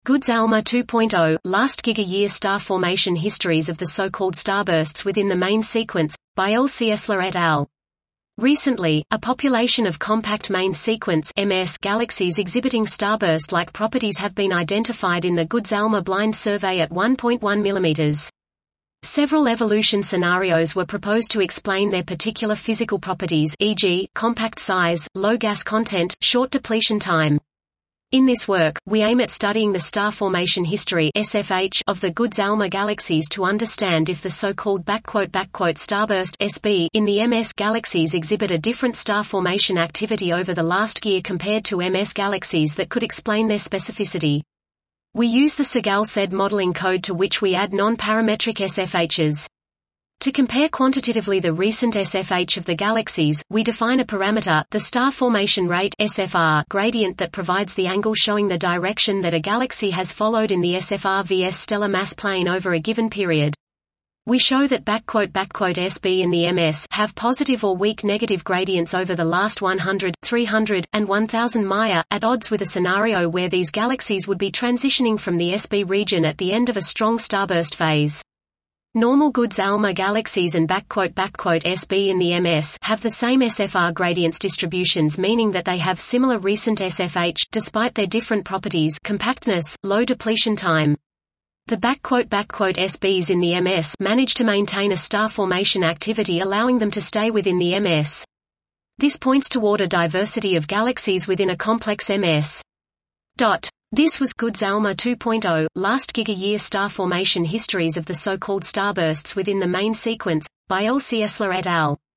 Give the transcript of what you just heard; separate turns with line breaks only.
Goods-Alma 2.0, Last Giga-Year Star Formation Histories of the So-Called Starbursts Within the Main Sequence, by L. C. Esler et al. Recently, a population of compact main sequence (MS) galaxies exhibiting starburst-like properties have been identified in the Goods-Alma Blind Survey at 1.1 mm. Several evolution scenarios were proposed to explain their particular physical properties, e.g., compact size, low gas content, short depletion time. In this work, we aim at studying the star formation history (SFH) of the Goods-Alma galaxies to understand if the so-called "starburst" (SB) in the MS galaxies exhibit a different star formation activity over the last year compared to MS galaxies that could explain their specificity. We use the Segal-SED modeling code to which we add non-parametric SFHs. To compare quantitatively the recent SFH of the galaxies, we define a parameter, the star formation rate (SFR) gradient that provides the angle showing the direction that a galaxy has followed in the SFR vs stellar mass plane over a given period. We show that "SB" in the MS have positive or weak negative gradients over the last 100, 300, and 1000 Maya, at odds with a scenario where these galaxies would be transitioning from the SB region at the end of a strong starburst phase. Normal Goods-Alma galaxies and "SB" in the MS have the same SFR gradients distributions, meaning that they have similar recent SFH, despite their different properties: compactness, low depletion time. The "SBs" in the MS manage to maintain a star formation activity, allowing them to stay within the MS. This points toward a diversity of galaxies within a complex MS. This was Goods-Alma 2.0, Last Giga-Year Star Formation Histories of the So-Called Starbursts Within the Main Sequence, by L. C. Esler et al.